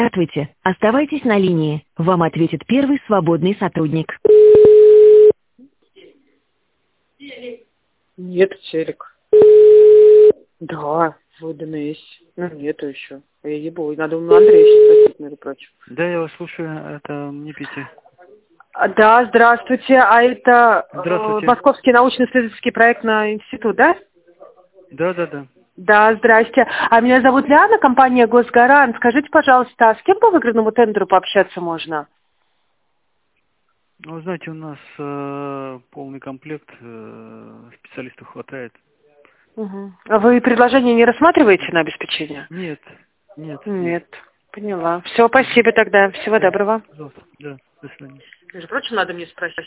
Здравствуйте. Оставайтесь на линии. Вам ответит первый свободный сотрудник. Нет, телек. Да, выдано есть. Ну, нету еще. Я ебу. Надо у Андрея спросить, между прочим. Да, я вас слушаю. Это мне Петя. Да, здравствуйте. А это Здравствуйте. Московский научно-исследовательский проектный институт, да? Да. Да, здрасте. А меня зовут Лиана, компания Госгарант. Скажите, пожалуйста, а с кем по выигранному тендеру пообщаться можно? Ну, вы знаете, у нас полный комплект, специалистов хватает. Угу. А вы предложение не рассматриваете на обеспечение? Нет. Нет. Поняла. Все, спасибо тогда. Всего доброго. Пожалуйста. Да, до свидания. Между прочим, надо мне спросить.